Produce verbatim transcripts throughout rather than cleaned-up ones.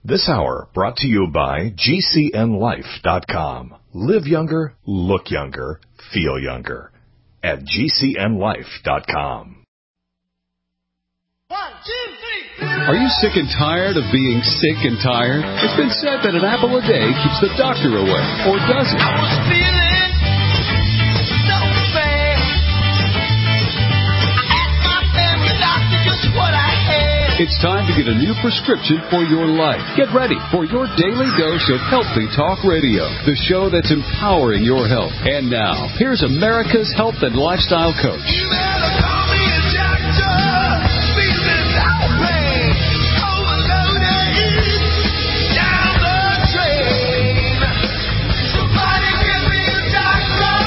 This hour brought to you by G C N life dot com. Live younger, look younger, feel younger at G C N life dot com. One, two, three. Are you sick and tired of being sick and tired? It's been said that an apple a day keeps the doctor away. Or does it? I was feeling so bad. I asked my family doctor just what I had. It's time to get a new prescription for your life. Get ready for your daily dose of Healthy Talk Radio, the show that's empowering your health. And now, here's America's health and lifestyle coach. You better call me a doctor. Feeling no pain. Overloaded. Down the drain. Somebody give me a doctor.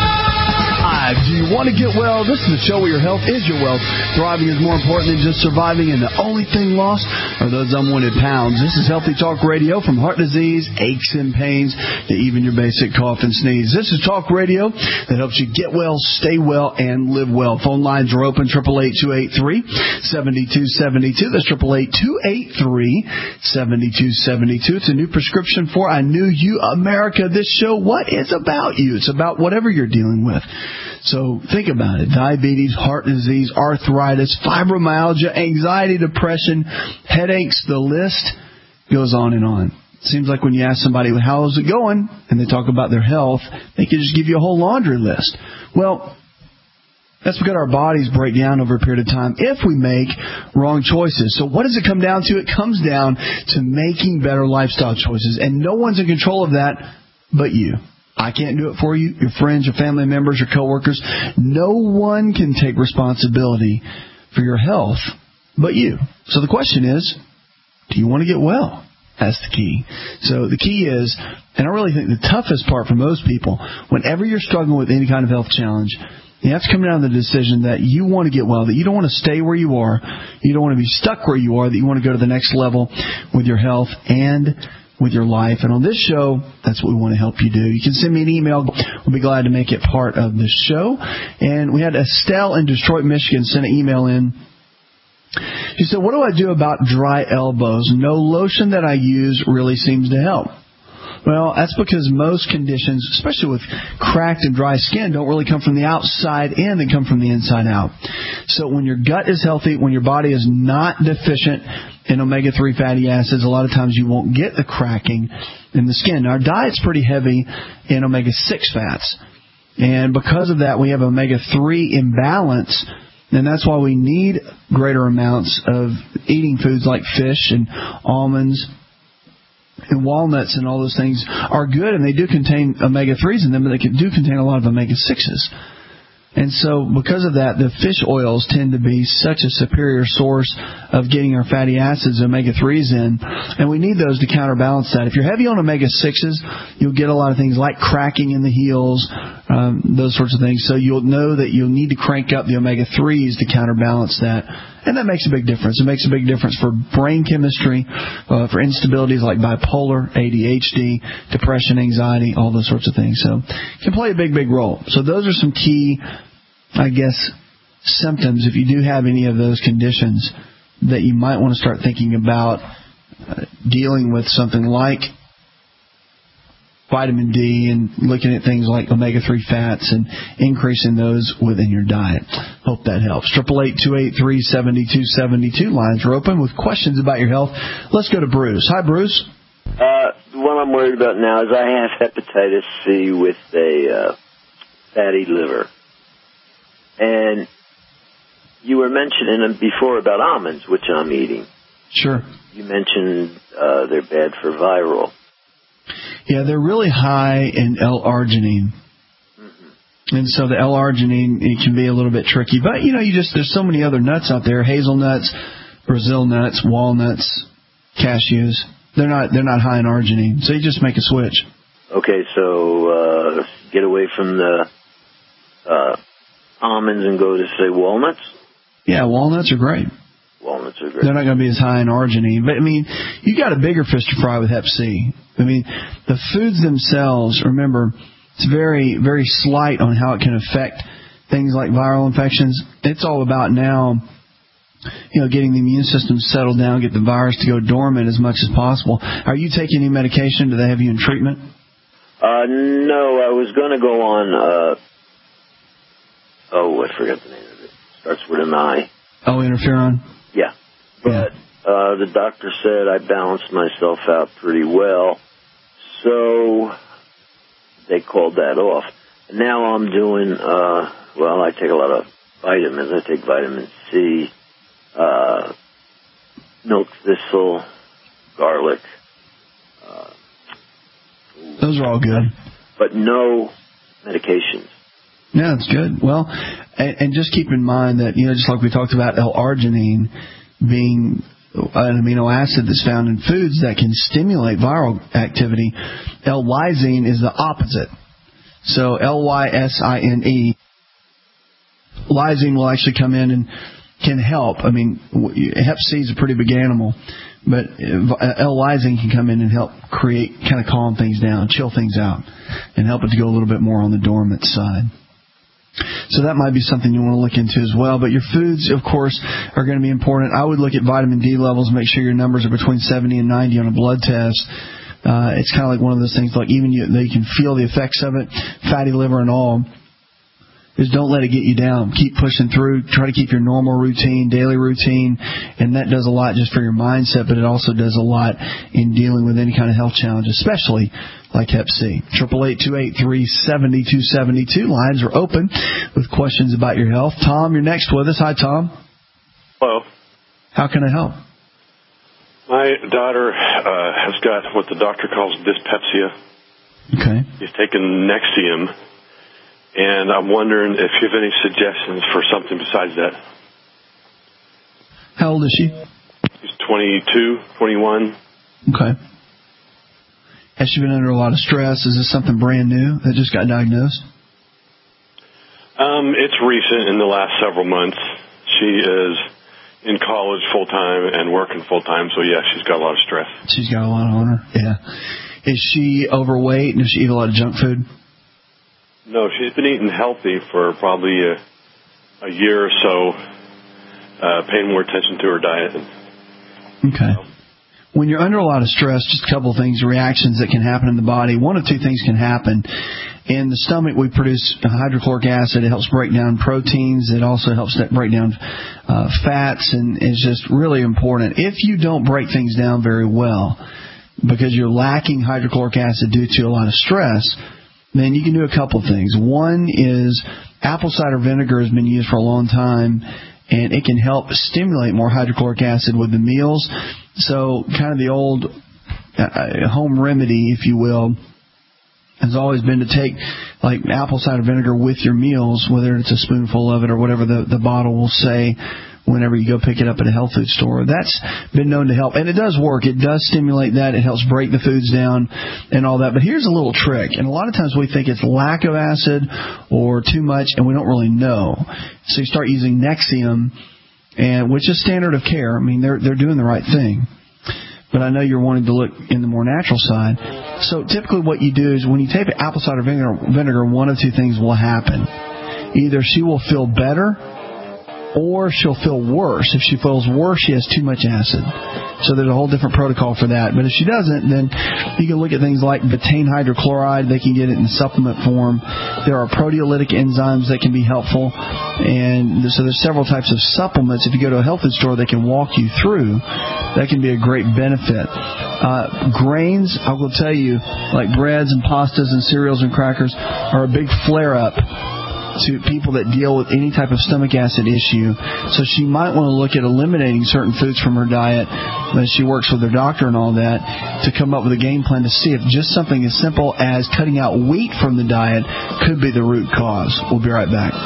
Hi, do you want to get well? This is the show where your health is your wealth. Thriving is more important than just surviving, and the only thing lost are those unwanted pounds. This is Healthy Talk Radio, from heart disease, aches and pains, to even your basic cough and sneeze. This is Talk Radio that helps you get well, stay well, and live well. Phone lines are open, eight eight eight, two eight three, seven two seven two. That's eight eight eight, two eight three, seven two seven two. It's a new prescription for I Knew You America. This show, what is about you? It's about whatever you're dealing with. So think about it. Diabetes, heart disease, arthritis, fibromyalgia, anxiety, depression, headaches, the list goes on and on. It seems like when you ask somebody, how is it going, and they talk about their health, they can just give you a whole laundry list. Well, that's because our bodies break down over a period of time if we make wrong choices. So what does it come down to? It comes down to making better lifestyle choices, and no one's in control of that but you. I can't do it for you, your friends, your family members, your coworkers. No one can take responsibility for your health but you. So the question is, do you want to get well? That's the key. So the key is, and I really think the toughest part for most people, whenever you're struggling with any kind of health challenge, you have to come down to the decision that you want to get well, that you don't want to stay where you are, you don't want to be stuck where you are, that you want to go to the next level with your health and with your life. And on this show, that's what we want to help you do. You can send me an email. We'll be glad to make it part of the show. And we had Estelle in Detroit, Michigan send an email in. She said, what do I do about dry elbows? No lotion that I use really seems to help. Well, that's because most conditions, especially with cracked and dry skin, don't really come from the outside in. They come from the inside out. So when your gut is healthy, when your body is not deficient in omega three fatty acids, a lot of times you won't get the cracking in the skin. Now, our diet's pretty heavy in omega six fats. And because of that, we have omega three imbalance. And that's why we need greater amounts of eating foods like fish and almonds and walnuts, and all those things are good, and they do contain omega threes in them, but they do contain a lot of omega sixes. And so because of that, the fish oils tend to be such a superior source of getting our fatty acids, omega threes in, and we need those to counterbalance that. If you're heavy on omega sixes, you'll get a lot of things like cracking in the heels, um, those sorts of things. So you'll know that you'll need to crank up the omega threes to counterbalance that. And that makes a big difference. It makes a big difference for brain chemistry, uh, for instabilities like bipolar, A D H D, depression, anxiety, all those sorts of things. So it can play a big, big role. So those are some key, I guess, symptoms, if you do have any of those conditions, that you might want to start thinking about uh, dealing with something like vitamin D and looking at things like omega three fats and increasing those within your diet. Hope that helps. eight eight eight, two eight three, seven two seven two. Lines are open with questions about your health. Let's go to Bruce. Hi, Bruce. Uh, what I'm worried about now is I have hepatitis C with a uh, fatty liver. And you were mentioning before about almonds, which I'm eating. Sure. You mentioned uh, they're bad for viral. Yeah, they're really high in L-arginine. Mm-hmm. And so the L-arginine, it can be a little bit tricky. But, you know, you just there's so many other nuts out there, hazelnuts, Brazil nuts, walnuts, cashews. They're not they're not high in arginine. So you just make a switch. Okay, so uh, get away from the uh, almonds and go to, say, walnuts? Yeah, walnuts are great. Walnuts are great. They're not going to be as high in arginine. But, I mean, you got a bigger fish to fry with hep C. I mean, the foods themselves, remember, it's very, very slight on how it can affect things like viral infections. It's all about now you know, getting the immune system settled down, get the virus to go dormant as much as possible. Are you taking any medication? Do they have you in treatment? Uh, no, I was going to go on, uh, oh, I forgot the name of it. Starts with an I. Oh, interferon? Yeah. But yeah. Uh, the doctor said I balanced myself out pretty well, so they called that off. And now I'm doing, uh, well, I take a lot of vitamins. I take vitamin C, uh, milk thistle, garlic. Uh, Those are all good. But no medications. Yeah, that's good. Well, and, and just keep in mind that, you know, just like we talked about L-arginine being an amino acid that's found in foods that can stimulate viral activity, L-lysine is the opposite. So L Y S I N E, lysine will actually come in and can help. I mean, hep C is a pretty big animal, but L-lysine can come in and help create, kind of calm things down, chill things out, and help it to go a little bit more on the dormant side. So that might be something you want to look into as well. But your foods, of course, are going to be important. I would look at vitamin D levels, make sure your numbers are between seventy and ninety on a blood test. Uh, it's kind of like one of those things, like even you, they can feel the effects of it, fatty liver and all. Is don't let it get you down. Keep pushing through. Try to keep your normal routine, daily routine, and that does a lot just for your mindset, but it also does a lot in dealing with any kind of health challenge, especially like hep C. Triple eight two eight three seven two seven two. Lines are open with questions about your health. Tom, you're next with us. Hi, Tom. Hello. How can I help? My daughter uh, has got what the doctor calls dyspepsia. Okay. She's taken Nexium. And I'm wondering if you have any suggestions for something besides that. How old is she? She's twenty-two, twenty-one. Okay. Has she been under a lot of stress? Is this something brand new that just got diagnosed? Um, it's recent, in the last several months. She is in college full-time and working full-time, so yeah, she's got a lot of stress. She's got a lot on her, yeah. Is she overweight and does she eat a lot of junk food? No, she's been eating healthy for probably a, a year or so, uh, paying more attention to her diet. Okay. When you're under a lot of stress, just a couple of things, reactions that can happen in the body. One of two things can happen. In the stomach, we produce hydrochloric acid. It helps break down proteins. It also helps break down uh, fats, and is just really important. If you don't break things down very well, because you're lacking hydrochloric acid due to a lot of stress, then you can do a couple of things. One is apple cider vinegar has been used for a long time, and it can help stimulate more hydrochloric acid with the meals. So kind of the old uh, home remedy, if you will, has always been to take like apple cider vinegar with your meals, whether it's a spoonful of it or whatever the, the bottle will say whenever you go pick it up at a health food store. That's been known to help. And it does work. It does stimulate that. It helps break the foods down and all that. But here's a little trick. And a lot of times we think it's lack of acid or too much, and we don't really know. So you start using Nexium, and which is standard of care. I mean, they're they're doing the right thing. But I know you're wanting to look in the more natural side. So typically what you do is when you take apple cider vinegar, vinegar, one of two things will happen. Either she will feel better, or she'll feel worse. If she feels worse, she has too much acid. So there's a whole different protocol for that. But if she doesn't, then you can look at things like betaine hydrochloride. They can get it in supplement form. There are proteolytic enzymes that can be helpful. And so there's several types of supplements. If you go to a health food store, they can walk you through. That can be a great benefit. Uh, grains, I will tell you, like breads and pastas and cereals and crackers, are a big flare-up to people that deal with any type of stomach acid issue. So she might want to look at eliminating certain foods from her diet as she works with her doctor and all that to come up with a game plan to see if just something as simple as cutting out wheat from the diet could be the root cause. We'll be right back.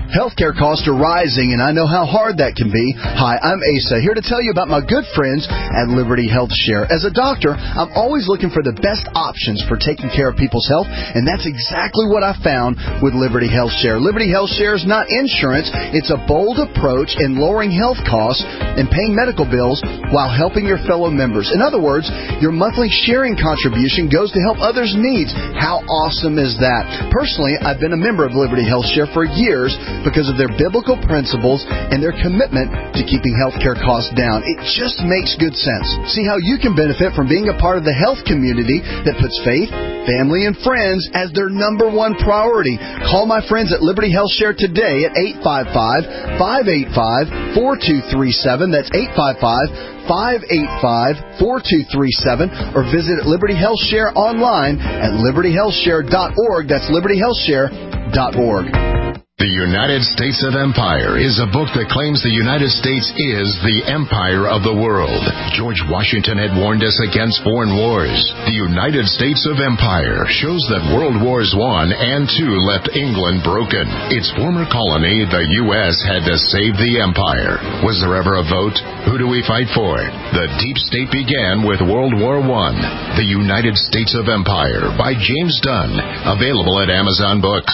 Healthcare costs are rising, and I know how hard that can be. Hi, I'm Asa, here to tell you about my good friends at Liberty Health Share. As a doctor, I'm always looking for the best options for taking care of people's health, and that's exactly what I found with Liberty Health Share. Liberty Health Share is not insurance. It's a bold approach in lowering health costs and paying medical bills while helping your fellow members. In other words, your monthly sharing contribution goes to help others' needs. How awesome is that? Personally, I've been a member of Liberty Health Share for years because of their biblical principles and their commitment to keeping healthcare costs down. It just makes good sense. See how you can benefit from being a part of the health community that puts faith, family, and friends as their number one priority. Call my friends at Liberty Health Share today at eight five five, five eight five, four two three seven. That's eight five five, five eight five, four two three seven, or visit Liberty Health Share online at liberty health share dot org. That's liberty health share dot org. The United States of Empire is a book that claims the United States is the empire of the world. George Washington had warned us against foreign wars. The United States of Empire shows that World Wars One and Two left England broken. Its former colony, the U S, had to save the empire. Was there ever a vote? Who do we fight for? The Deep State began with World War One. The United States of Empire by James Dunn. Available at Amazon Books.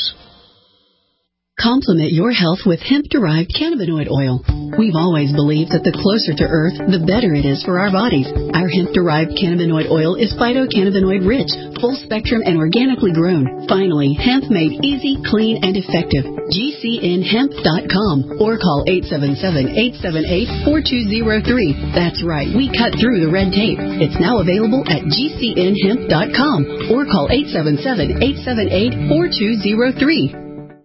Complement your health with hemp-derived cannabinoid oil. We've always believed that the closer to Earth, the better it is for our bodies. Our hemp-derived cannabinoid oil is phytocannabinoid-rich, full-spectrum, and organically grown. Finally, hemp made easy, clean, and effective. G C N hemp dot com or call eight seven seven, eight seven eight, four two zero three. That's right, we cut through the red tape. It's now available at G C N hemp dot com or call eight seven seven, eight seven eight, four two zero three.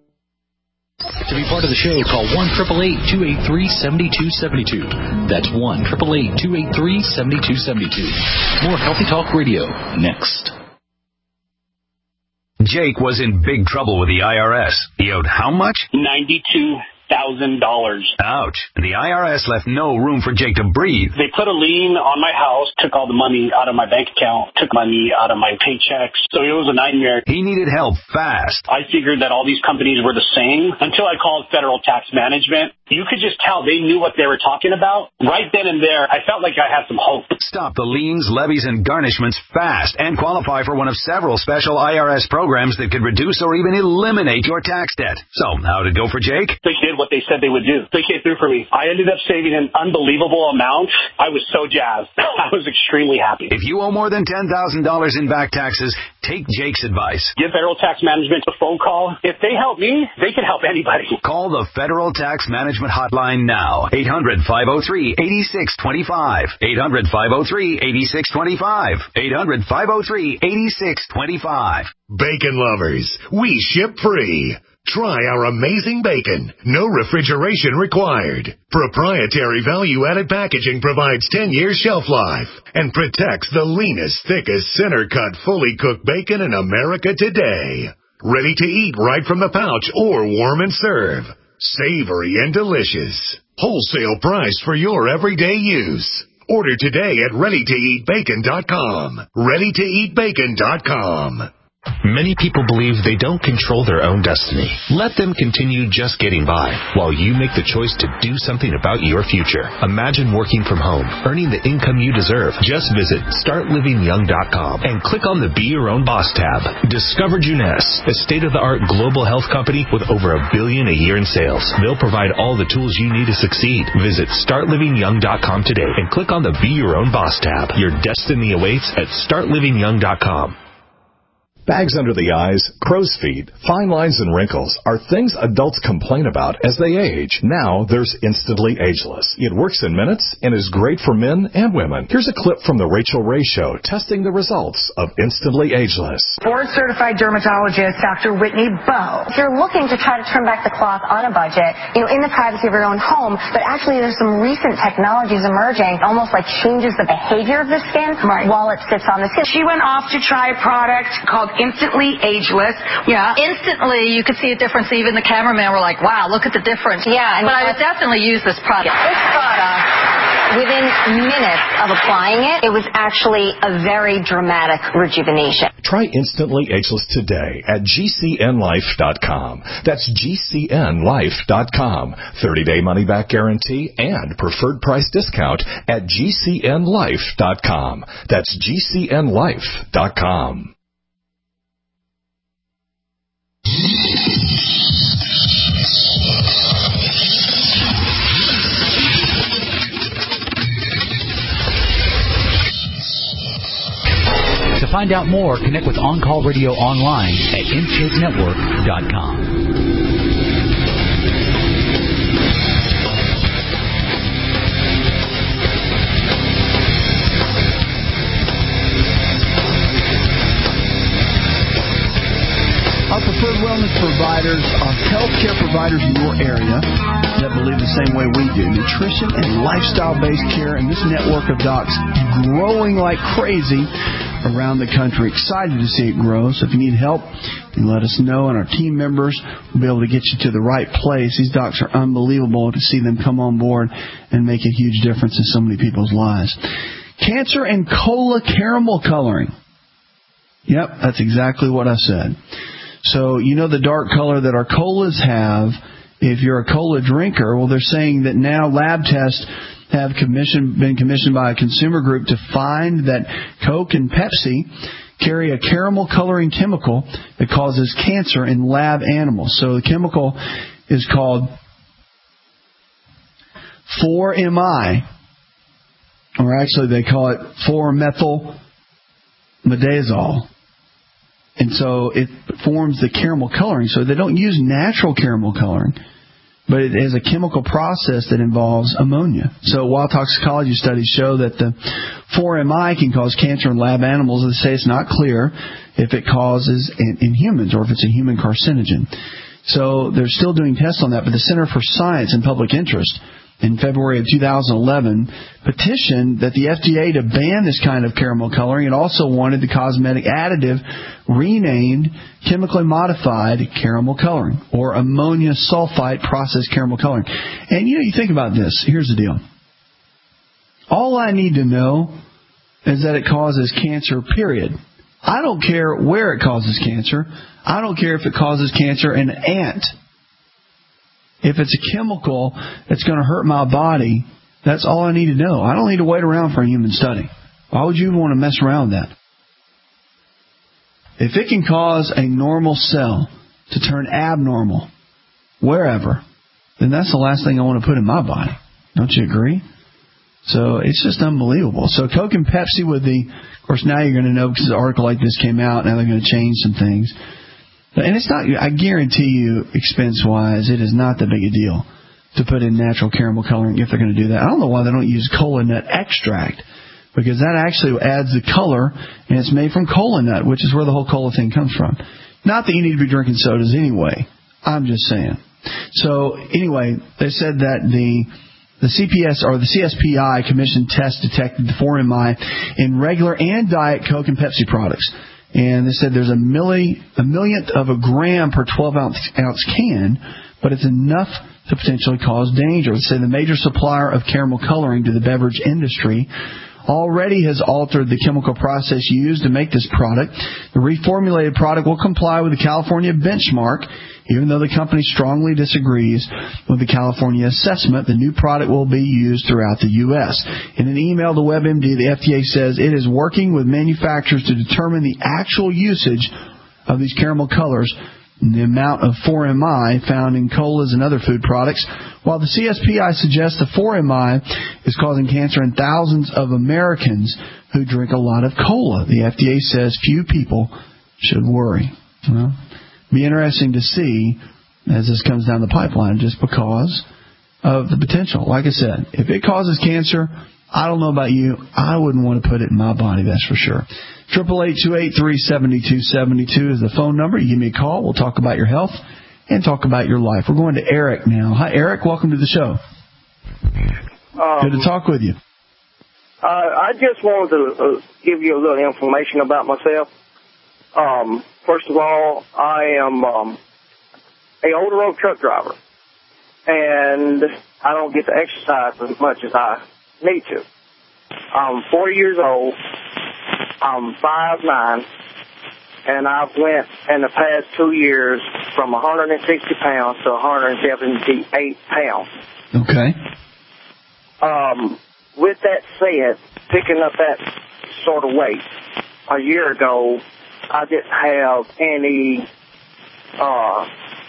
To be part of the show, call one eight eight eight, two eight three, seven two seven two. That's one eight eight eight, two eight three, seven two seven two. More Healthy Talk Radio next. Jake was in big trouble with the I R S. He owed how much? ninety-two thousand dollars. Ouch. The I R S left no room for Jake to breathe. They put a lien on my house, took all the money out of my bank account, took money out of my paychecks. So it was a nightmare. He needed help fast. I figured that all these companies were the same until I called Federal Tax Management. You could just tell they knew what they were talking about. Right then and there, I felt like I had some hope. Stop the liens, levies, and garnishments fast and qualify for one of several special I R S programs that could reduce or even eliminate your tax debt. So, how'd it go for Jake? They did what they said they would do. They came through for me. I ended up saving an unbelievable amount. I was so jazzed. I was extremely happy. If you owe more than ten thousand dollars in back taxes, take Jake's advice. Give Federal Tax Management a phone call. If they help me, they can help anybody. Call the Federal Tax Management Hotline now. eight hundred, five oh three, eight six two five. eight hundred, five oh three, eight six two five. eight hundred, five oh three, eight six two five. Bacon lovers, we ship free. Try our amazing bacon. No refrigeration required. Proprietary value-added packaging provides ten years shelf life and protects the leanest, thickest, center-cut, fully cooked bacon in America today. Ready to eat right from the pouch or warm and serve. Savory and delicious. Wholesale price for your everyday use. Order today at ready to eat bacon dot com. ready to eat bacon dot com. Many people believe they don't control their own destiny. Let them continue just getting by while you make the choice to do something about your future. Imagine working from home, earning the income you deserve. Just visit start living young dot com and click on the Be Your Own Boss tab. Discover Juness, a state-of-the-art global health company with over a billion a year in sales. They'll provide all the tools you need to succeed. Visit start living young dot com today and click on the Be Your Own Boss tab. Your destiny awaits at start living young dot com. Bags under the eyes, crow's feet, fine lines, and wrinkles are things adults complain about as they age. Now there's Instantly Ageless. It works in minutes and is great for men and women. Here's a clip from The Rachel Ray Show testing the results of Instantly Ageless. Board-certified dermatologist Doctor Whitney Bowe. If you're looking to try to turn back the clock on a budget, you know, in the privacy of your own home, but actually there's some recent technologies emerging, almost like changes the behavior of the skin right. while it sits on the skin. She went off to try a product called Instantly Ageless. Yeah. Instantly, you could see a difference. Even the cameraman were like, wow, look at the difference. Yeah. But I would definitely use this product. This product within minutes of applying it, it was actually a very dramatic rejuvenation. Try Instantly Ageless today at G C N life dot com. That's G C N life dot com. thirty-day money-back guarantee and preferred price discount at G C N life dot com. That's G C N life dot com. To find out more, connect with On Call Radio online at M K network dot com. Our preferred wellness providers are healthcare providers in your area that believe the same way we do. Nutrition and lifestyle-based care, and this network of docs growing like crazy around the country. Excited to see it grow. So if you need help, you let us know, and our team members will be able to get you to the right place. These docs are unbelievable to see them come on board and make a huge difference in so many people's lives. Cancer and cola caramel coloring. Yep, that's exactly what I said. So, you know the dark color that our colas have, if you're a cola drinker, well, they're saying that now lab tests have commissioned, been commissioned by a consumer group to find that Coke and Pepsi carry a caramel coloring chemical that causes cancer in lab animals. So the chemical is called four M I, or actually they call it four methyl midazoles. And so it forms the caramel coloring. So they don't use natural caramel coloring, but it is a chemical process that involves ammonia. So while toxicology studies show that the four M I can cause cancer in lab animals, they say it's not clear if it causes in, in humans or if it's a human carcinogen. So they're still doing tests on that, but the Center for Science and Public Interest in February of two thousand eleven petitioned that the F D A to ban this kind of caramel coloring. It also wanted the cosmetic additive renamed chemically modified caramel coloring, or ammonia sulfite processed caramel coloring. And you know, you think about this. Here's the deal. All I need to know is that it causes cancer, period. I don't care where it causes cancer. I don't care if it causes cancer in an ant. If it's a chemical that's going to hurt my body, that's all I need to know. I don't need to wait around for a human study. Why would you even want to mess around with that? If it can cause a normal cell to turn abnormal wherever, then that's the last thing I want to put in my body. Don't you agree? So it's just unbelievable. So Coke and Pepsi with the, of course, now you're going to know because an article like this came out. Now they're going to change some things. And it's not, I guarantee you, expense-wise, it is not that big a deal to put in natural caramel coloring if they're going to do that. I don't know why they don't use cola nut extract, because that actually adds the color, and it's made from cola nut, which is where the whole cola thing comes from. Not that you need to be drinking sodas anyway. I'm just saying. So, anyway, they said that the the C P S or the C S P I commissioned test detected the four M I in regular and diet Coke and Pepsi products. And they said there's a milli, a millionth of a gram per twelve ounce, ounce can, but it's enough to potentially cause danger. They say the major supplier of caramel coloring to the beverage industry already has altered the chemical process used to make this product. The reformulated product will comply with the California benchmark. Even though the company strongly disagrees with the California assessment, the new product will be used throughout the U S. In an email to WebMD, the F D A says it is working with manufacturers to determine the actual usage of these caramel colors and the amount of four M I found in colas and other food products. While the C S P I suggests the four M I is causing cancer in thousands of Americans who drink a lot of cola, the F D A says few people should worry. Well, be interesting to see as this comes down the pipeline, just because of the potential. Like I said, if it causes cancer, I don't know about you, I wouldn't want to put it in my body, that's for sure. Triple eight two eight three seven two seven two is the phone number. You give me a call. We'll talk about your health and talk about your life. We're going to Eric now. Hi, Eric. Welcome to the show. Um, Good to talk with you. Uh, I just wanted to uh, give you a little information about myself. Um, first of all, I am um, a older road truck driver, and I don't get to exercise as much as I need to. I'm forty years old. I'm five nine, and I've went in the past two years from one hundred sixty pounds to one hundred seventy-eight pounds. Okay. Um, with that said, picking up that sort of weight a year ago, I didn't have any uh,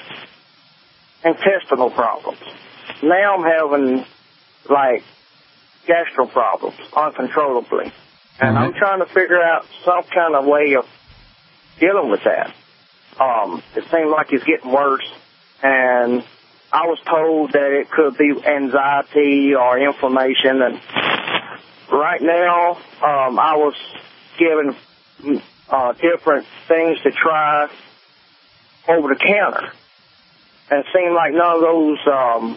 intestinal problems. Now I'm having, like, gastro problems uncontrollably. And mm-hmm. I'm trying to figure out some kind of way of dealing with that. Um, it seems like it's getting worse. And I was told that it could be anxiety or inflammation. And right now, um, I was given uh, different things to try over the counter. And it seemed like none of those, um,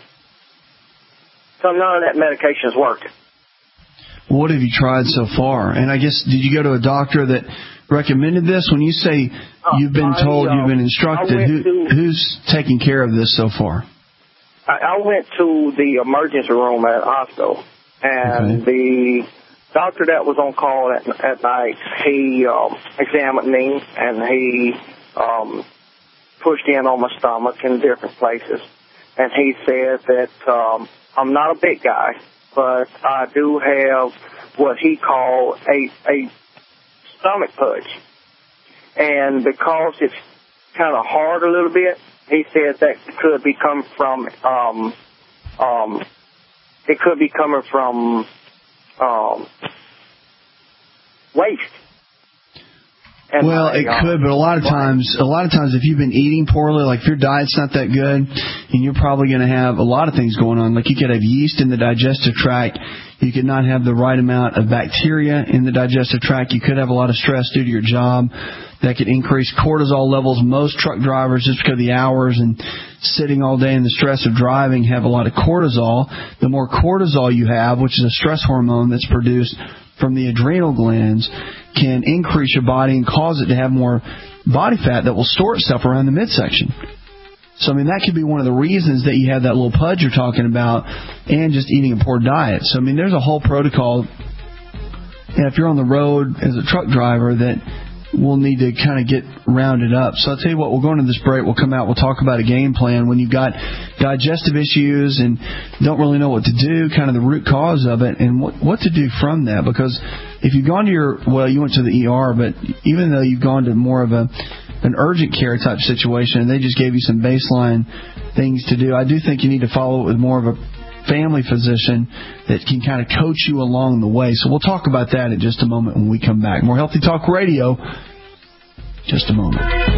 none of that medication is working. What have you tried so far? And I guess, did you go to a doctor that recommended this? When you say you've been told, you've been instructed, who, to, who's taking care of this so far? I, I went to the emergency room at the hospital, and okay. the doctor that was on call at, at night, he um, examined me, and he um, pushed in on my stomach in different places. And he said that um, I'm not a big guy, but I do have what he called a, a stomach pudge. And because it's kind of hard a little bit, he said that could be coming from, um, um, it could be coming from um, waste. And well, my, it uh, could, but a lot of times, a lot of times, if you've been eating poorly, like if your diet's not that good, and you're probably going to have a lot of things going on. Like you could have yeast in the digestive tract. You could not have the right amount of bacteria in the digestive tract. You could have a lot of stress due to your job. That could increase cortisol levels. Most truck drivers, just because of the hours and sitting all day and the stress of driving, have a lot of cortisol. The more cortisol you have, which is a stress hormone that's produced from the adrenal glands, can increase your body and cause it to have more body fat that will store itself around the midsection. So, I mean, that could be one of the reasons that you have that little pudge you're talking about, and just eating a poor diet. So, I mean, there's a whole protocol, and if you're on the road as a truck driver, that we'll need to kind of get rounded up. So I'll tell you what, we'll go into this break, we'll come out, we'll talk about a game plan when you've got digestive issues and don't really know what to do, kind of the root cause of it, and what, what to do from that. Because if you've gone to your, well, you went to the E R, but even though you've gone to more of a an urgent care type situation and they just gave you some baseline things to do, I do think you need to follow it with more of a family physician that can kind of coach you along the way. So we'll talk about that in just a moment when we come back. More Healthy Talk Radio, just a moment.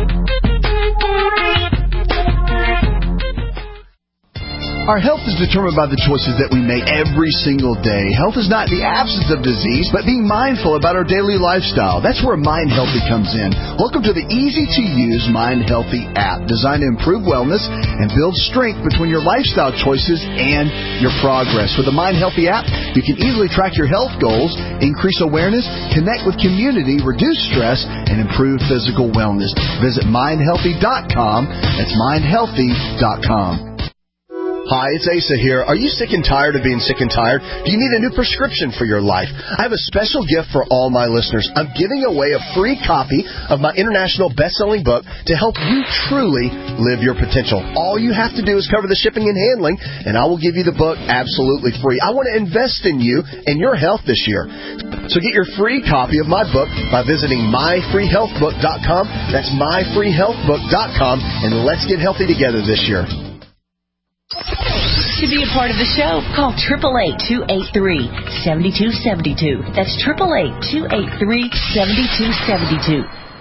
Our health is determined by the choices that we make every single day. Health is not the absence of disease, but being mindful about our daily lifestyle. That's where Mind Healthy comes in. Welcome to the easy-to-use Mind Healthy app, designed to improve wellness and build strength between your lifestyle choices and your progress. With the Mind Healthy app, you can easily track your health goals, increase awareness, connect with community, reduce stress, and improve physical wellness. Visit mind healthy dot com. That's mind healthy dot com. Hi, it's Asa here. Are you sick and tired of being sick and tired? Do you need a new prescription for your life? I have a special gift for all my listeners. I'm giving away a free copy of my international best-selling book to help you truly live your potential. All you have to do is cover the shipping and handling, and I will give you the book absolutely free. I want to invest in you and your health this year. So get your free copy of my book by visiting my free health book dot com. That's my free health book dot com, and let's get healthy together this year. To be a part of the show, call eight eight eight, two eight three, seven two seven two. That's eight eight eight, two eight three, seven two seven two.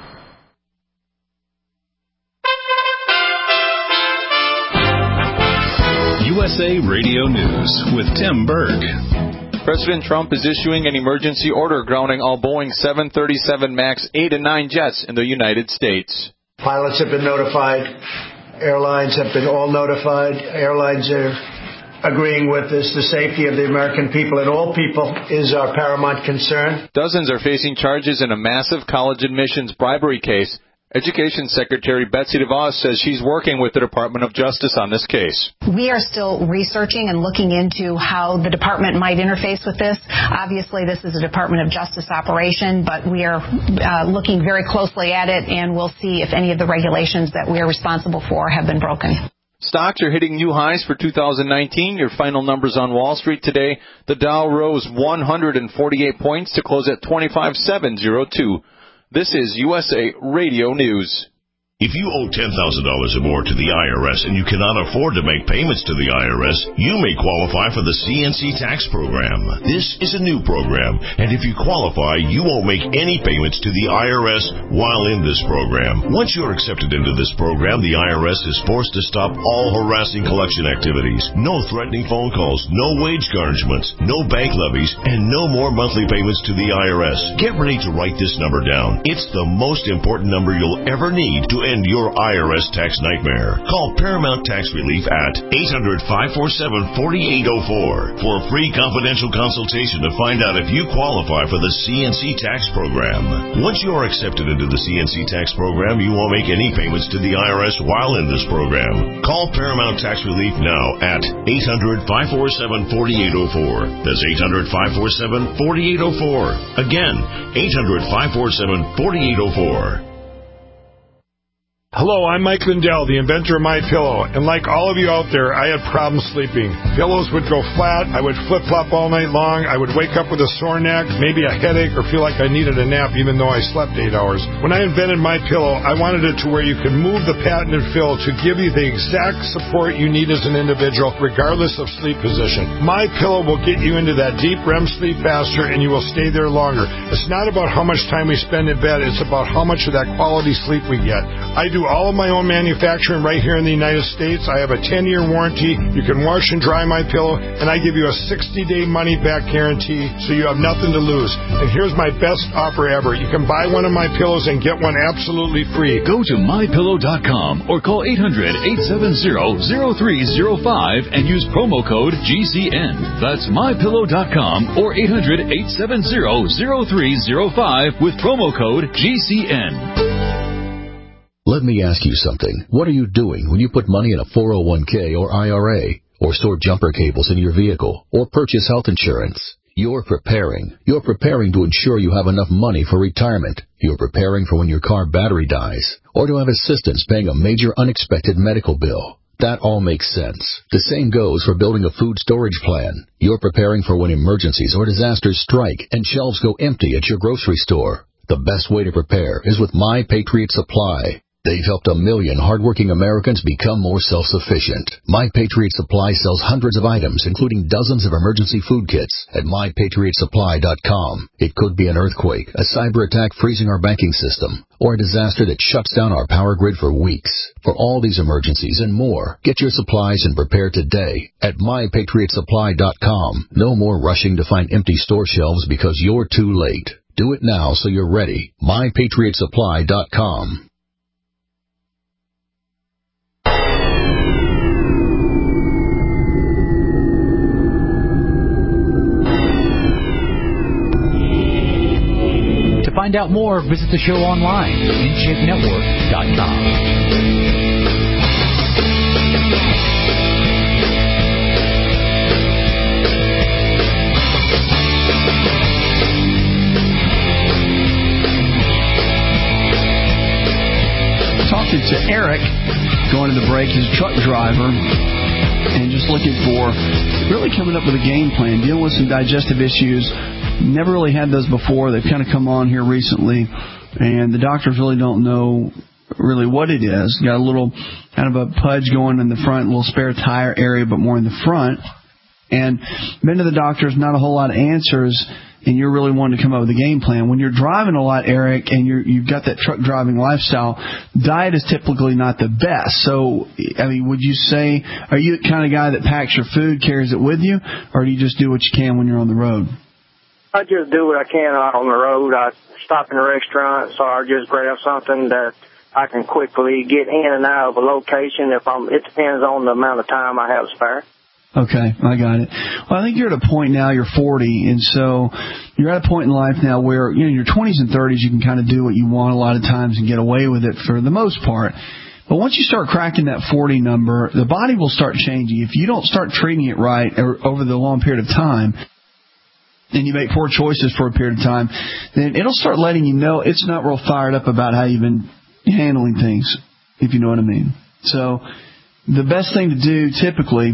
U S A Radio News with Tim Berg. President Trump is issuing an emergency order grounding all Boeing seven thirty-seven MAX eight and nine jets in the United States. Pilots have been notified. Airlines have been all notified. Airlines are agreeing with this. The safety of the American people and all people is our paramount concern. Dozens are facing charges in a massive college admissions bribery case Education Secretary Betsy DeVos says she's working with the Department of Justice on this case. We are still researching and looking into how the department might interface with this. Obviously, this is a Department of Justice operation, but we are uh, looking very closely at it, and we'll see if any of the regulations that we are responsible for have been broken. Stocks are hitting new highs for two thousand nineteen. Your final numbers on Wall Street today. The Dow rose one hundred forty-eight points to close at twenty-five thousand seven hundred two. This is U S A Radio News. If you owe ten thousand dollars or more to the I R S and you cannot afford to make payments to the I R S, you may qualify for the C N C tax program. This is a new program, and if you qualify, you won't make any payments to the I R S while in this program. Once you're accepted into this program, the I R S is forced to stop all harassing collection activities. No threatening phone calls, no wage garnishments, no bank levies, and no more monthly payments to the I R S. Get ready to write this number down. It's the most important number you'll ever need to end your I R S tax nightmare. Call Paramount Tax Relief at eight hundred, five four seven, four eight zero four for a free confidential consultation to find out if you qualify for the C N C tax program. Once you are accepted into the C N C tax program, you won't make any payments to the I R S while in this program. Call Paramount Tax Relief now at eight hundred, five four seven, four eight zero four. That's eight hundred, five four seven, four eight zero four. Again, eight hundred, five four seven, four eight zero four. Hello, I'm Mike Lindell, the inventor of MyPillow, and like all of you out there, I had problems sleeping. Pillows would go flat, I would flip-flop all night long, I would wake up with a sore neck, maybe a headache, or feel like I needed a nap even though I slept eight hours. When I invented MyPillow, I wanted it to where you could move the patented fill to give you the exact support you need as an individual, regardless of sleep position. MyPillow will get you into that deep R E M sleep faster, and you will stay there longer. It's not about how much time we spend in bed, it's about how much of that quality sleep we get. I do all of my own manufacturing right here in the United States. I have a ten-year warranty. You can wash and dry my pillow, and I give you a sixty-day money-back guarantee, so you have nothing to lose. And here's my best offer ever. You can buy one of my pillows and get one absolutely free. Go to my pillow dot com or call eight hundred, eight seven zero, zero three zero five and use promo code G C N. That's my pillow dot com or eight hundred, eight seven zero, zero three zero five with promo code G C N. Let me ask you something. What are you doing when you put money in a four oh one k or I R A, or store jumper cables in your vehicle, or purchase health insurance? You're preparing. You're preparing to ensure you have enough money for retirement. You're preparing for when your car battery dies, or to have assistance paying a major unexpected medical bill. That all makes sense. The same goes for building a food storage plan. You're preparing for when emergencies or disasters strike and shelves go empty at your grocery store. The best way to prepare is with My Patriot Supply. They've helped a million hardworking Americans become more self-sufficient. My Patriot Supply sells hundreds of items, including dozens of emergency food kits at my patriot supply dot com. It could be an earthquake, a cyber attack freezing our banking system, or a disaster that shuts down our power grid for weeks. For all these emergencies and more, get your supplies and prepare today at my patriot supply dot com. No more rushing to find empty store shelves because you're too late. Do it now so you're ready. my patriot supply dot com. To find out more, visit the show online, in shape network dot com. Talking to Eric, going to the break, he's a truck driver, and just looking for, really coming up with a game plan, dealing with some digestive issues. Never really had those before. They've kind of come on here recently, and the doctors really don't know really what it is. Got a little kind of a pudge going in the front, a little spare tire area, but more in the front. And been to the doctors, not a whole lot of answers, and you're really wanting to come up with a game plan. When you're driving a lot, Eric, and you're, you've got that truck driving lifestyle, diet is typically not the best. So, I mean, would you say, are you the kind of guy that packs your food, carries it with you, or do you just do what you can when you're on the road? I just do what I can out on the road. I stop in a restaurant, so I just grab something that I can quickly get in and out of a location. If I'm, it depends on the amount of time I have spare. Okay, I got it. Well, I think you're at a point now, you're forty, and so you're at a point in life now where, you know, in your twenties and thirties, you can kind of do what you want a lot of times and get away with it for the most part. But once you start cracking that forty number, the body will start changing. If you don't start treating it right over the long period of time, and you make poor choices for a period of time, then it'll start letting you know it's not real fired up about how you've been handling things, if you know what I mean. So the best thing to do typically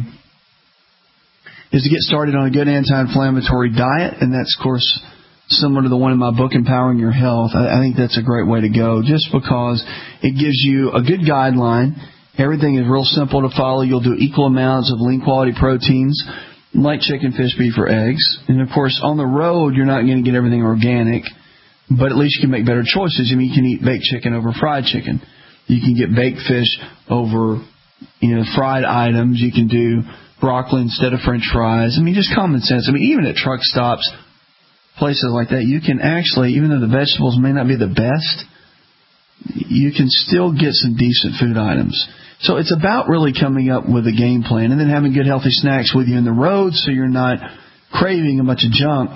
is to get started on a good anti-inflammatory diet, and that's, of course, similar to the one in my book, Empowering Your Health. I, I think that's a great way to go, just because it gives you a good guideline. Everything is real simple to follow. You'll do equal amounts of lean-quality proteins, like chicken, fish, beef, or eggs. And, of course, on the road, you're not going to get everything organic, but at least you can make better choices. I mean, you can eat baked chicken over fried chicken. You can get baked fish over, you know, fried items. You can do broccoli instead of French fries. I mean, just common sense. I mean, even at truck stops, places like that, you can actually, even though the vegetables may not be the best, you can still get some decent food items. So it's about really coming up with a game plan and then having good healthy snacks with you in the road so you're not craving a bunch of junk.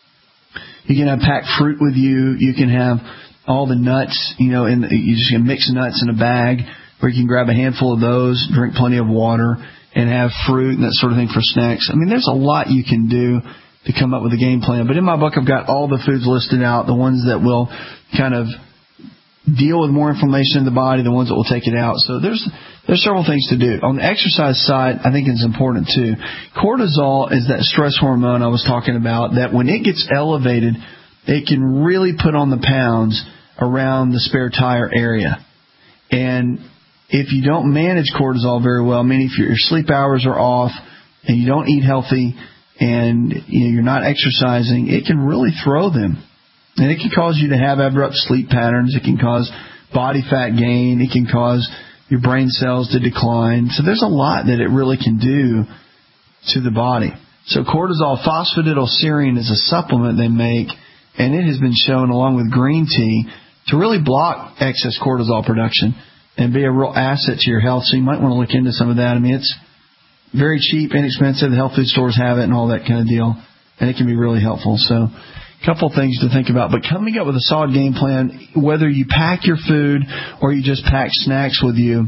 You can have packed fruit with you. You can have all the nuts, you know, and you just can mix nuts in a bag, or you can grab a handful of those, drink plenty of water, and have fruit and that sort of thing for snacks. I mean, there's a lot you can do to come up with a game plan. But in my book, I've got all the foods listed out, the ones that will kind of deal with more inflammation in the body, the ones that will take it out. So there's there's several things to do. On the exercise side, I think it's important too. Cortisol is that stress hormone I was talking about, that when it gets elevated, it can really put on the pounds around the spare tire area. And if you don't manage cortisol very well, I mean, if your sleep hours are off and you don't eat healthy and you know, you're not exercising, it can really throw them. And it can cause you to have abrupt sleep patterns. It can cause body fat gain. It can cause your brain cells to decline. So there's a lot that it really can do to the body. So cortisol phosphatidylserine is a supplement they make, and it has been shown, along with green tea, to really block excess cortisol production and be a real asset to your health. So you might want to look into some of that. I mean, it's very cheap, inexpensive. The health food stores have it and all that kind of deal, and it can be really helpful. So a couple things to think about. But coming up with a solid game plan, whether you pack your food or you just pack snacks with you,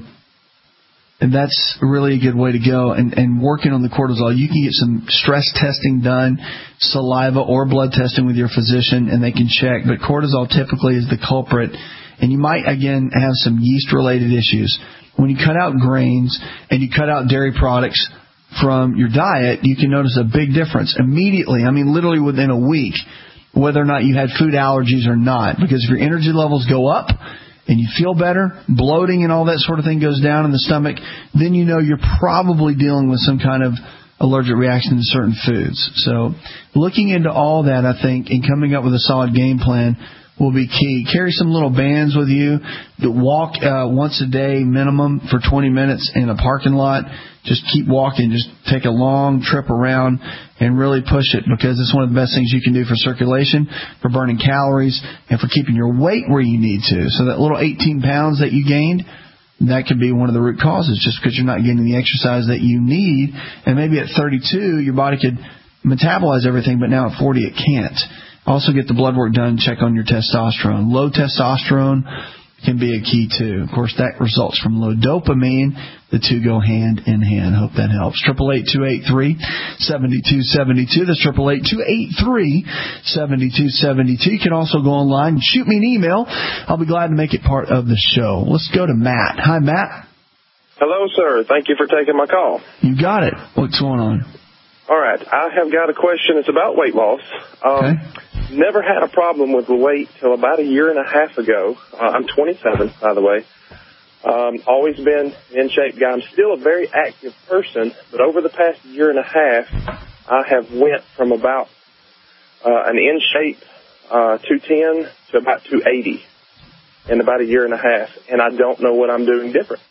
and that's really a good way to go. And, and working on the cortisol, you can get some stress testing done, saliva or blood testing with your physician, and they can check. But cortisol typically is the culprit. And you might, again, have some yeast-related issues. When you cut out grains and you cut out dairy products from your diet, you can notice a big difference immediately. I mean, literally within a week, whether or not you had food allergies or not. Because if your energy levels go up and you feel better, bloating and all that sort of thing goes down in the stomach, then you know you're probably dealing with some kind of allergic reaction to certain foods. So looking into all that, I think, and coming up with a solid game plan will be key. Carry some little bands with you. Walk uh, once a day minimum for twenty minutes in a parking lot. Just keep walking. Just take a long trip around and really push it, because it's one of the best things you can do for circulation, for burning calories, and for keeping your weight where you need to. So that little eighteen pounds that you gained, that could be one of the root causes, just because you're not getting the exercise that you need. And maybe at thirty-two, your body could metabolize everything, but now at forty, it can't. Also get the blood work done, check on your testosterone. Low testosterone can be a key too. Of course, that results from low dopamine. The two go hand in hand. Hope that helps. eight eight eight, two eight three, seven two seven two. That's eight eight eight, two eight three, seven two seven two. You can also go online and shoot me an email. I'll be glad to make it part of the show. Let's go to Matt. Hi, Matt. Hello, sir. Thank you for taking my call. You got it. What's going on? All right. I have got a question. It's about weight loss. Um, okay. Never had a problem with the weight till about a year and a half ago. Uh, I'm twenty-seven, by the way. Um, always been in shape guy. I'm still a very active person, but over the past year and a half, I have went from about uh, an in shape uh, two ten to about two eighty in about a year and a half, and I don't know what I'm doing different.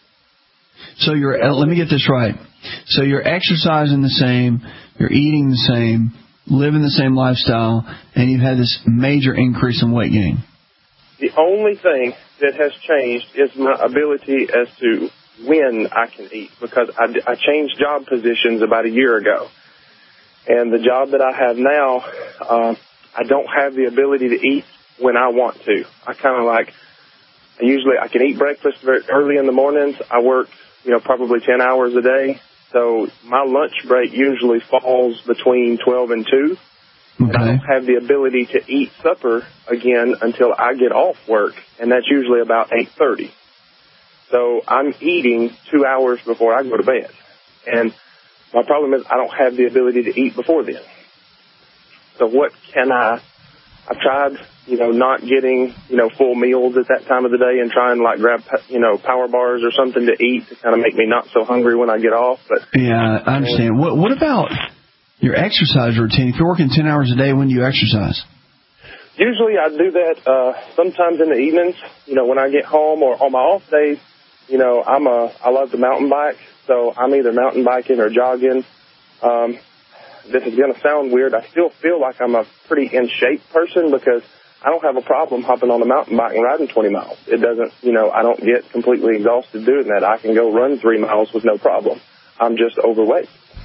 So you're, let me get this right. So you're exercising the same, you're eating the same, living the same lifestyle, and you've had this major increase in weight gain. The only thing that has changed is my ability as to when I can eat, because I, I changed job positions about a year ago. And the job that I have now, uh, I don't have the ability to eat when I want to. I kind of like, I usually, I can eat breakfast very early in the mornings. I work, you know, probably ten hours a day. So my lunch break usually falls between twelve and two. Okay. And I don't have the ability to eat supper again until I get off work, and that's usually about eight thirty. So I'm eating two hours before I go to bed. And my problem is I don't have the ability to eat before then. So what can I, I've tried, you know, not getting, you know, full meals at that time of the day and trying like grab, you know, power bars or something to eat to kind of make me not so hungry when I get off. But yeah, I understand. What, what about your exercise routine? If you're working ten hours a day, when do you exercise? Usually I do that uh, sometimes in the evenings, you know, when I get home, or on my off days. You know, I'm a, I love to mountain bike, so I'm either mountain biking or jogging. Um, this is going to sound weird. I still feel like I'm a pretty in shape person because I don't have a problem hopping on a mountain bike and riding twenty miles. It doesn't, you know, I don't get completely exhausted doing that. I can go run three miles with no problem. I'm just overweight.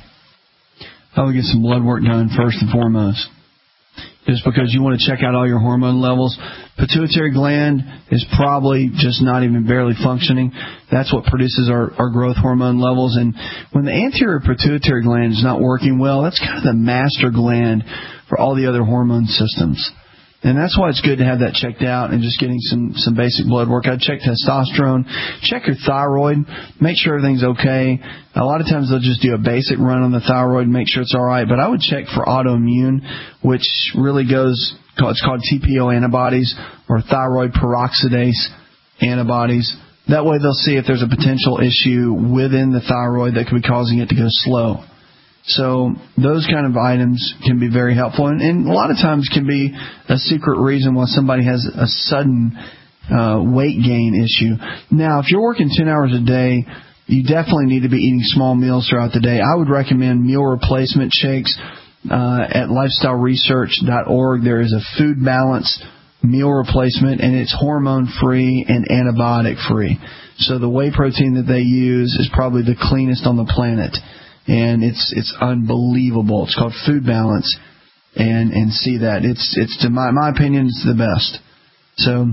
I would get some blood work done first and foremost. Just because you want to check out all your hormone levels. Pituitary gland is probably just not even barely functioning. That's what produces our, our growth hormone levels. And when the anterior pituitary gland is not working well, that's kind of the master gland for all the other hormone systems. And that's why it's good to have that checked out and just getting some, some basic blood work. I'd check testosterone, check your thyroid, make sure everything's okay. A lot of times they'll just do a basic run on the thyroid and make sure it's all right. But I would check for autoimmune, which really goes, it's called T P O antibodies or thyroid peroxidase antibodies. That way they'll see if there's a potential issue within the thyroid that could be causing it to go slow. So those kind of items can be very helpful, and, and a lot of times can be a secret reason why somebody has a sudden uh, weight gain issue. Now, if you're working ten hours a day, you definitely need to be eating small meals throughout the day. I would recommend meal replacement shakes uh, at lifestyle research dot org. There is a food balance meal replacement, and it's hormone-free and antibiotic-free. So the whey protein that they use is probably the cleanest on the planet. And it's it's unbelievable. It's called Food Balance, and and see that it's it's to my my opinion it's the best. So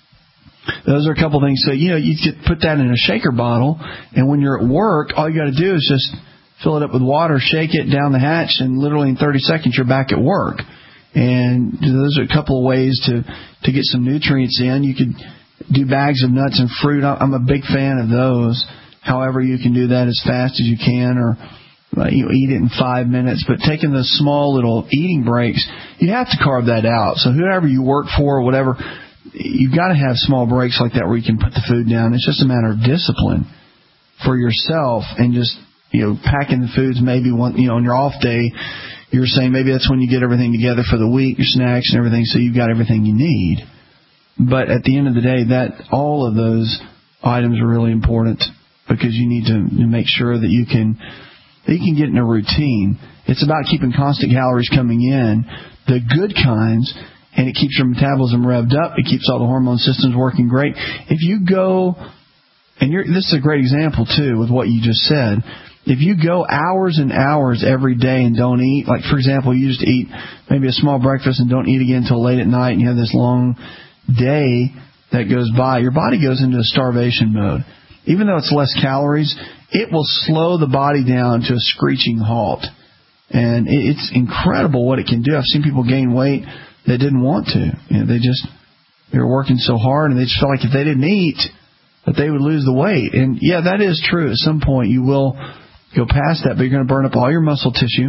those are a couple things. So you know you could put that in a shaker bottle, and when you're at work, all you got to do is just fill it up with water, shake it down the hatch, and literally in thirty seconds you're back at work. And those are a couple of ways to to get some nutrients in. You could do bags of nuts and fruit. I'm a big fan of those. However, you can do that as fast as you can, or Uh, you eat it in five minutes, but taking those small little eating breaks, you have to carve that out. So whoever you work for, or whatever, you've got to have small breaks like that where you can put the food down. It's just a matter of discipline for yourself, and just, you know, packing the foods maybe one, you know, on your off day, you're saying maybe that's when you get everything together for the week, your snacks and everything, so you've got everything you need. But at the end of the day, that all of those items are really important, because you need to make sure that you can that you can get in a routine. It's about keeping constant calories coming in, the good kinds, and it keeps your metabolism revved up. It keeps all the hormone systems working great. If you go, and you're, this is a great example, too, with what you just said. If you go hours and hours every day and don't eat, like, for example, you just eat maybe a small breakfast and don't eat again until late at night, and you have this long day that goes by, your body goes into a starvation mode. Even though it's less calories, it will slow the body down to a screeching halt. And it's incredible what it can do. I've seen people gain weight that didn't want to. You know, they just, they were working so hard, and they just felt like if they didn't eat, that they would lose the weight. And, yeah, that is true. At some point, you will go past that, but you're going to burn up all your muscle tissue.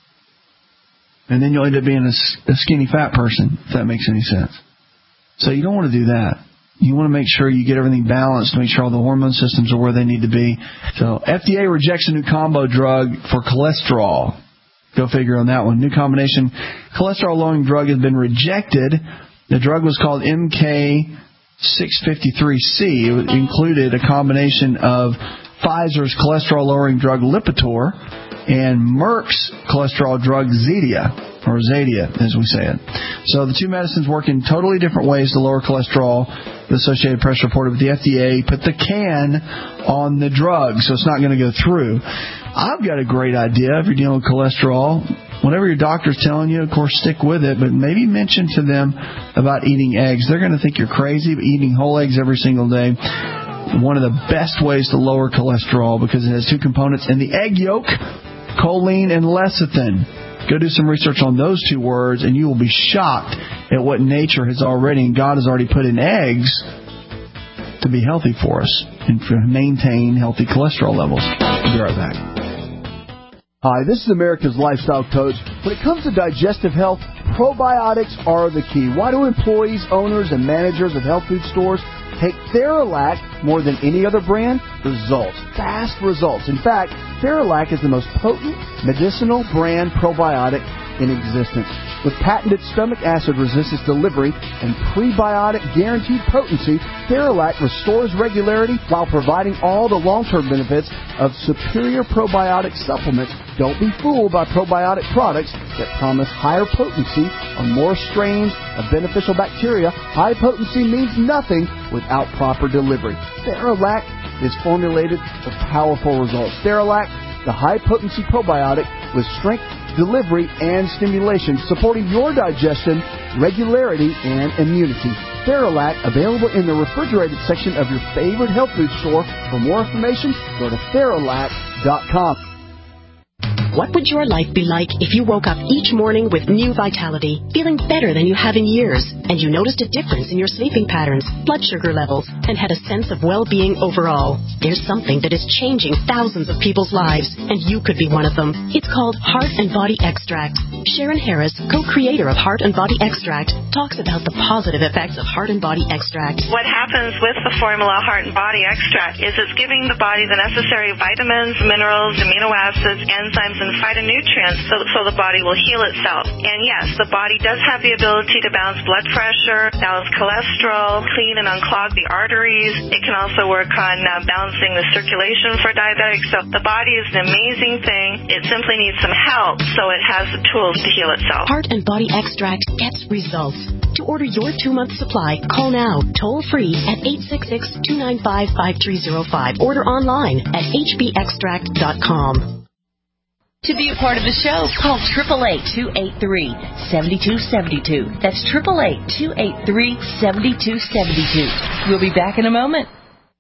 And then you'll end up being a, a skinny fat person, if that makes any sense. So you don't want to do that. You want to make sure you get everything balanced, make sure all the hormone systems are where they need to be. So F D A rejects a new combo drug for cholesterol. Go figure on that one. New combination cholesterol-lowering drug has been rejected. The drug was called M K six fifty-three C. It included a combination of Pfizer's cholesterol-lowering drug Lipitor, and Merck's cholesterol drug Zetia, or Zadia, as we say it. So the two medicines work in totally different ways to lower cholesterol. The Associated Press reported with the F D A put the can on the drug, so it's not going to go through. I've got a great idea if you're dealing with cholesterol. Whatever your doctor's telling you, of course, stick with it, but maybe mention to them about eating eggs. They're going to think you're crazy, but eating whole eggs every single day, one of the best ways to lower cholesterol because it has two components in the egg yolk, choline and lecithin. Go do some research on those two words, and you will be shocked at what nature has already, and God has already put in eggs to be healthy for us and to maintain healthy cholesterol levels. We'll be right back. Hi, this is America's Lifestyle Coach. When it comes to digestive health, probiotics are the key. Why do employees, owners, and managers of health food stores take Theralac more than any other brand? Results. Fast results. In fact, Theralac is the most potent medicinal brand probiotic in existence. With patented stomach acid resistance delivery and prebiotic guaranteed potency, Theralac restores regularity while providing all the long-term benefits of superior probiotic supplements. Don't be fooled by probiotic products that promise higher potency on more strains of beneficial bacteria. High potency means nothing without proper delivery. Theralac is formulated for powerful results. Theralac, the high-potency probiotic with strength, delivery, and stimulation, supporting your digestion, regularity, and immunity. Theralac, available in the refrigerated section of your favorite health food store. For more information, go to Theralac dot com. What would your life be like if you woke up each morning with new vitality, feeling better than you have in years, and you noticed a difference in your sleeping patterns, blood sugar levels, and had a sense of well-being overall? There's something that is changing thousands of people's lives, and you could be one of them. It's called Heart and Body Extract. Sharon Harris, co-creator of Heart and Body Extract, talks about the positive effects of Heart and Body Extract. What happens with the formula Heart and Body Extract is it's giving the body the necessary vitamins, minerals, amino acids, enzymes, and phytonutrients so, so the body will heal itself. And yes, the body does have the ability to balance blood pressure, balance cholesterol, clean and unclog the arteries. It can also work on uh, balancing the circulation for diabetics. So the body is an amazing thing. It simply needs some help so it has the tools to heal itself. Heart and Body Extract gets results. To order your two-month supply, call now, toll-free at eight six six, two nine five, five three zero five. Order online at h b extract dot com. To be a part of the show, call eight eight eight, two eight three, seven two seven two. That's eight eight eight, two eight three, seven two seven two. We'll be back in a moment.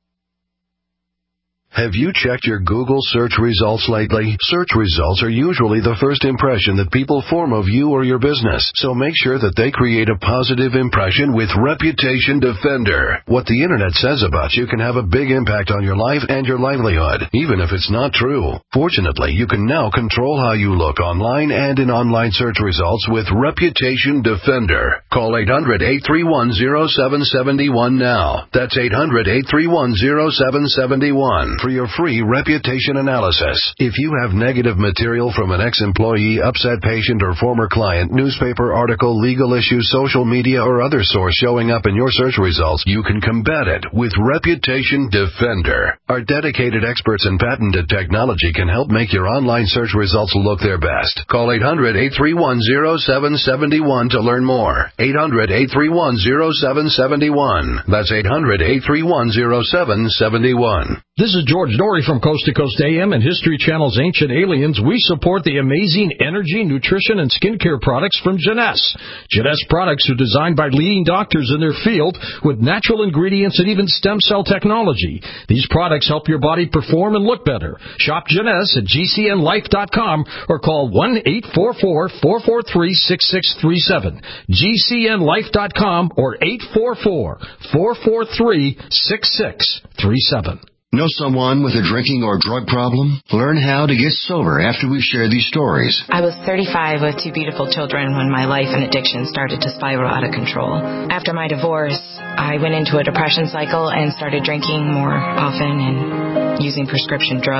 Have you checked your Google search results lately? Search results are usually the first impression that people form of you or your business, so make sure that they create a positive impression with Reputation Defender. What the Internet says about you can have a big impact on your life and your livelihood, even if it's not true. Fortunately, you can now control how you look online and in online search results with Reputation Defender. Call eight hundred, eight three one, zero seven seven one now. That's eight hundred, eight three one, zero seven seven one. For your free reputation analysis. If you have negative material from an ex-employee, upset patient, or former client, newspaper article, legal issue, social media, or other source showing up in your search results, you can combat it with Reputation Defender. Our dedicated experts in patented technology can help make your online search results look their best. Call eight hundred, eight three one, zero seven seven one to learn more. eight hundred, eight three one, zero seven seven one. That's eight hundred, eight three one, zero seven seven one. This is George Norrie from Coast to Coast A M and History Channel's Ancient Aliens. We support the amazing energy, nutrition, and skincare products from Jeunesse. Jeunesse products are designed by leading doctors in their field with natural ingredients and even stem cell technology. These products help your body perform and look better. Shop Jeunesse at G C N life dot com or call one eight four four, four four three, six six three seven. G C N life dot com or eight four four, four four three, six six three seven. Know someone with a drinking or drug problem? Learn how to get sober after we share these stories. I was thirty-five with two beautiful children when my life and addiction started to spiral out of control. After my divorce, I went into a depression cycle and started drinking more often and using prescription drugs.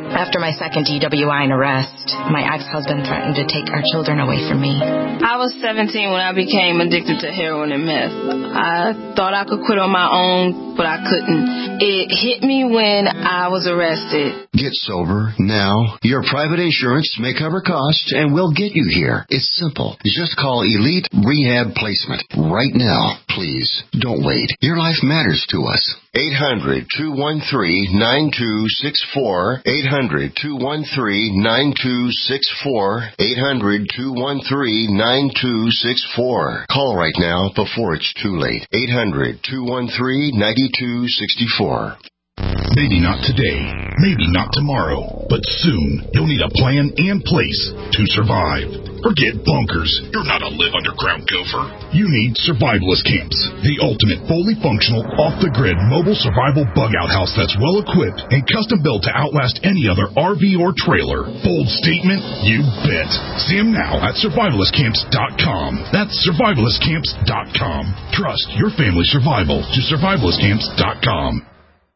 After my second D W I and arrest, my ex-husband threatened to take our children away from me. I was seventeen when I became addicted to heroin and meth. I thought I could quit on my own, but I couldn't. It hit me when I was arrested. Get sober now. Your private insurance may cover costs and we'll get you here. It's simple. Just call Elite Rehab Placement right now. Please, don't wait. Your life matters to us. eight hundred, two one three, nine two six four. eight hundred, two one three, nine two six four. eight hundred, two one three, nine two six four. Call right now before it's too late. eight hundred, two one three, nine two six four. Maybe not today, maybe not tomorrow, but soon you'll need a plan and place to survive. Forget bunkers. You're not a live underground gopher. You need Survivalist Camps, the ultimate fully functional, off-the-grid mobile survival bug-out house that's well-equipped and custom-built to outlast any other R V or trailer. Bold statement? You bet. See them now at survivalist camps dot com. That's survivalist camps dot com. Trust your family's survival to survivalist camps dot com.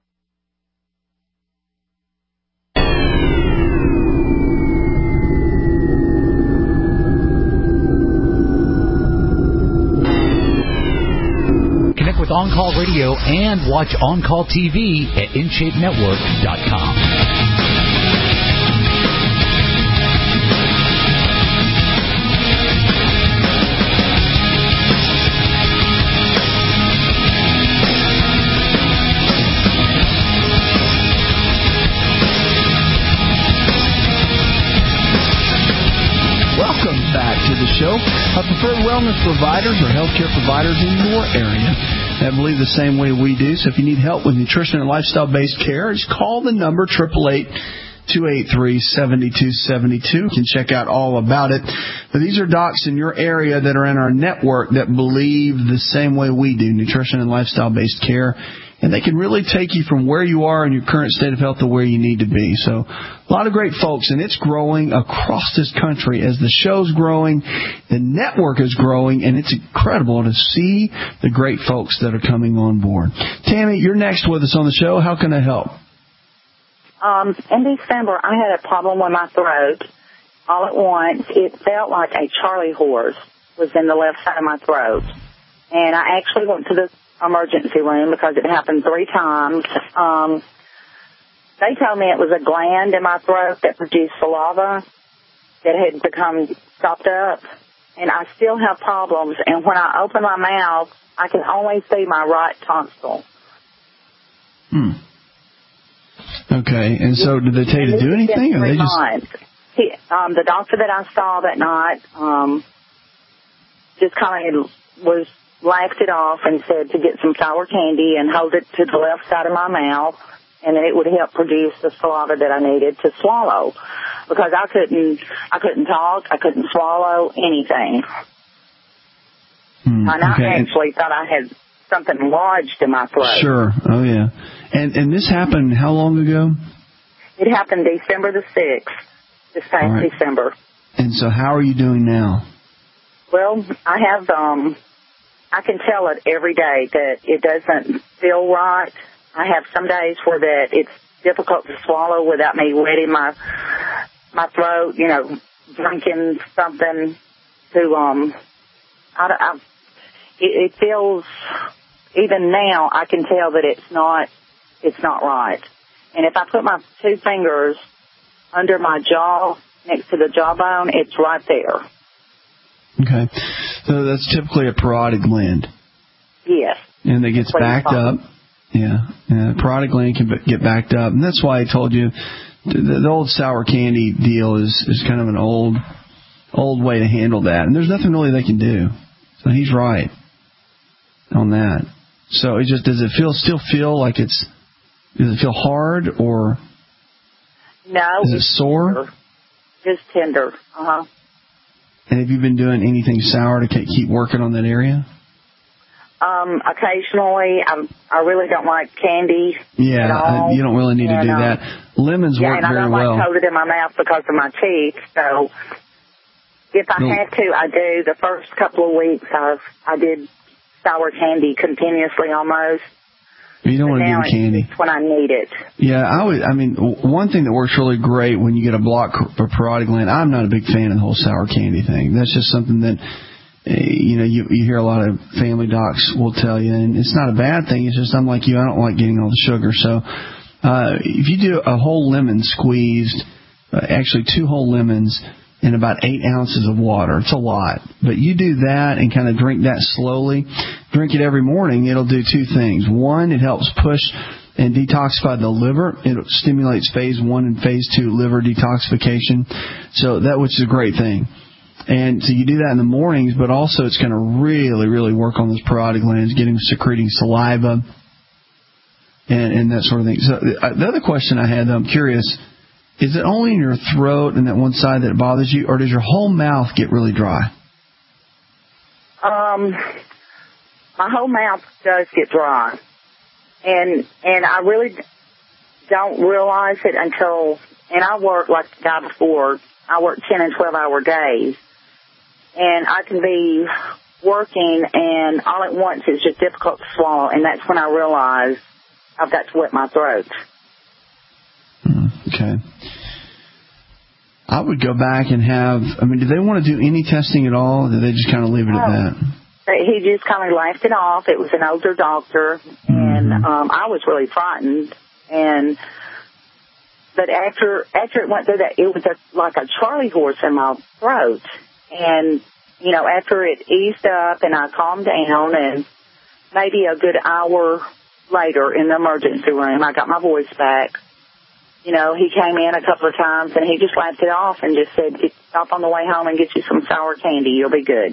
With On Call Radio and watch On Call T V at in shape network dot com. Welcome back to the show. Our preferred wellness providers or healthcare providers in your area that believe the same way we do. So if you need help with nutrition and lifestyle-based care, just call the number eight eight eight, two eight three, seven two seven two. You can check out all about it. But these are docs in your area that are in our network that believe the same way we do, nutrition and lifestyle-based care. And they can really take you from where you are in your current state of health to where you need to be. So a lot of great folks, and it's growing across this country. As the show's growing, the network is growing, and it's incredible to see the great folks that are coming on board. Tammy, you're next with us on the show. How can I help? Um, in December, I had a problem with my throat. All at once, it felt like a Charlie horse was in the left side of my throat. And I actually went to the emergency room because it happened three times. Um, they told me it was a gland in my throat that produced saliva that had become stopped up, and I still have problems. And when I open my mouth, I can only see my right tonsil. Hmm. Okay, and so did they tell you to do anything, or they just? He, um, the doctor that I saw that night um, just kind of was. laughed it off and said to get some sour candy and hold it to the left side of my mouth, and then it would help produce the saliva that I needed to swallow, because I couldn't, I couldn't talk, I couldn't swallow anything. Hmm, and I okay. actually thought I had something lodged in my throat. Sure. Oh yeah. And and this happened how long ago? It happened December the sixth, this past right. December. And so, how are you doing now? Well, I have um. I can tell it every day that it doesn't feel right. I have some days where that it's difficult to swallow without me wetting my my throat, you know, drinking something to, um, I, I, it, it feels, even now, I can tell that it's not, it's not right. And if I put my two fingers under my jaw, next to the jawbone, it's right there. Okay. So that's typically a parotid gland. Yes. And it gets backed up. Yeah. yeah. Parotid gland can get backed up. And that's why I told you the, the old sour candy deal is, is kind of an old old way to handle that. And there's nothing really they can do. So he's right on that. So it just, does it feel still feel like it's, does it feel hard or no? Is it sore? Tender. Just tender. Uh-huh. And have you been doing anything sour to keep working on that area? Um, occasionally. I'm, I really don't like candy. Yeah, at all. you don't really need and, to do um, that. Lemons yeah, work and I very don't well. like coated in my mouth because of my teeth. So if I no. had to, I do. The first couple of weeks, I I did sour candy continuously almost. You don't want to now give candy. It's when I need it. Yeah, I would. I mean, one thing that works really great when you get a blocked parotid gland. I'm not a big fan of the whole sour candy thing. That's just something that you know you you hear a lot of family docs will tell you, and it's not a bad thing. It's just I'm like you. I don't like getting all the sugar. So uh, if you do a whole lemon squeezed, uh, actually two whole lemons in about eight ounces of water. It's a lot. But you do that and kind of drink that slowly. Drink it every morning. It'll do two things. One, it helps push and detoxify the liver. It stimulates phase one and phase two liver detoxification. So that, which is a great thing. And so you do that in the mornings, but also it's going to really, really work on those parotid glands, get them secreting saliva and, and that sort of thing. So uh, the other question I had, though, I'm curious, is it only in your throat and that one side that bothers you, or does your whole mouth get really dry? Um, my whole mouth does get dry, and and I really don't realize it until. And I work like the guy before. I work ten and twelve hour days, and I can be working, and all at once it's just difficult to swallow, and that's when I realize I've got to wet my throat. Okay. I would go back and have, I mean, do they want to do any testing at all, or do they just kind of leave it at that? He just kind of laughed it off. It was an older doctor, and mm-hmm. um, I was really frightened. And but after after it went through that, it was a, like a Charlie horse in my throat. And, you know, after it eased up and I calmed down, and maybe a good hour later in the emergency room, I got my voice back. You know, he came in a couple of times, and he just laughed it off and just said, stop on the way home and get you some sour candy. You'll be good.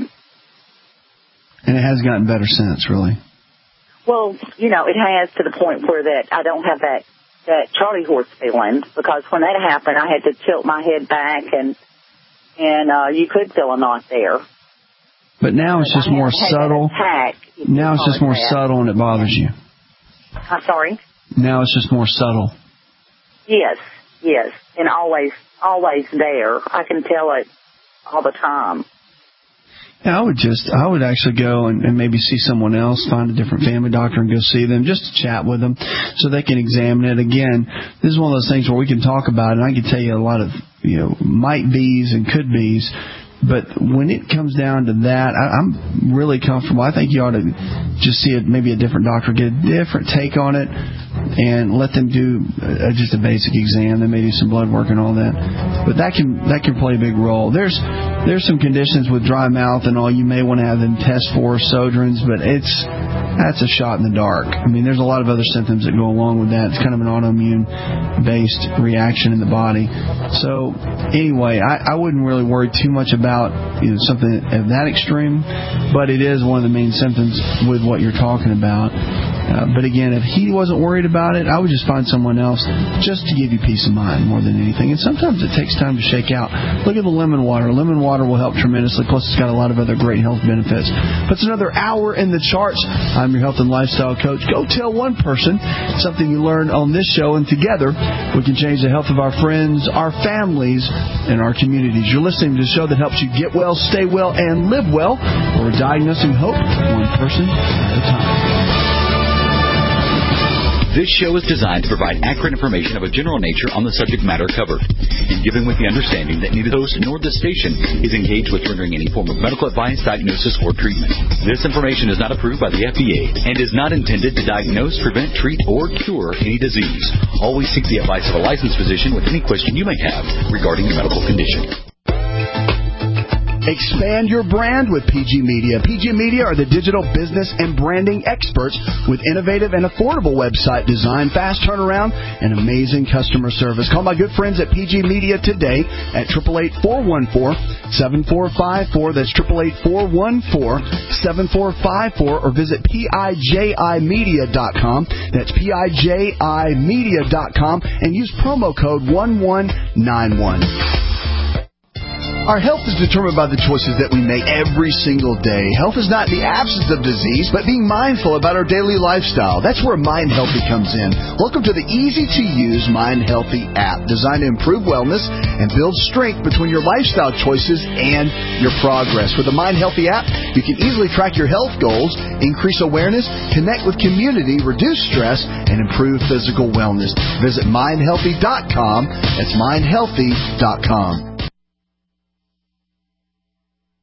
And it has gotten better since, really. Well, you know, it has to the point where that I don't have that, that Charlie horse feeling, because when that happened, I had to tilt my head back, and and uh, you could feel a knot there. But now it's just more subtle. Now it's just more subtle, and it bothers you. I'm sorry? Now it's just more subtle. Yes, yes, and always, always there. I can tell it all the time. Yeah, I would just, I would actually go and, and maybe see someone else, find a different family doctor and go see them, just to chat with them so they can examine it. Again, this is one of those things where we can talk about it, and I can tell you a lot of, you know, might be's and could be's. But when it comes down to that, I, I'm really comfortable. I think you ought to just see it, maybe a different doctor, get a different take on it, and let them do uh, just a basic exam. They may do some blood work and all that. But that can that can play a big role. There's there's some conditions with dry mouth and all you may want to have them test for, Sjögren's, but it's that's a shot in the dark. I mean, there's a lot of other symptoms that go along with that. It's kind of an autoimmune-based reaction in the body. So anyway, I, I wouldn't really worry too much about you know, something of that extreme, but it is one of the main symptoms with what you're talking about. Uh, but again, if he wasn't worried about it, I would just find someone else just to give you peace of mind more than anything. And sometimes it takes time to shake out. Look at the lemon water. Lemon water will help tremendously. Plus, it's got a lot of other great health benefits. But it's another hour in the charts. I'm your health and lifestyle coach. Go tell one person something you learned on this show, and together we can change the health of our friends, our families, and our communities. You're listening to the show that helps you get well, stay well, and live well. We're diagnosing hope one person at a time. This show is designed to provide accurate information of a general nature on the subject matter covered, and given with the understanding that neither the host nor the station is engaged with rendering any form of medical advice, diagnosis, or treatment. This information is not approved by the F D A and is not intended to diagnose, prevent, treat, or cure any disease. Always seek the advice of a licensed physician with any question you may have regarding your medical condition. Expand your brand with P G Media. P G Media are the digital business and branding experts with innovative and affordable website design, fast turnaround, and amazing customer service. Call my good friends at P G Media today at eight eight eight, four one four, seven four five four. That's eight eight eight, four one four, seven four five four, or visit P I J I media dot com. That's P I J I media dot com, and use promo code one one nine one. Our health is determined by the choices that we make every single day. Health is not the absence of disease, but being mindful about our daily lifestyle. That's where Mind Healthy comes in. Welcome to the easy-to-use Mind Healthy app, designed to improve wellness and build strength between your lifestyle choices and your progress. With the Mind Healthy app, you can easily track your health goals, increase awareness, connect with community, reduce stress, and improve physical wellness. Visit mind healthy dot com. That's mind healthy dot com.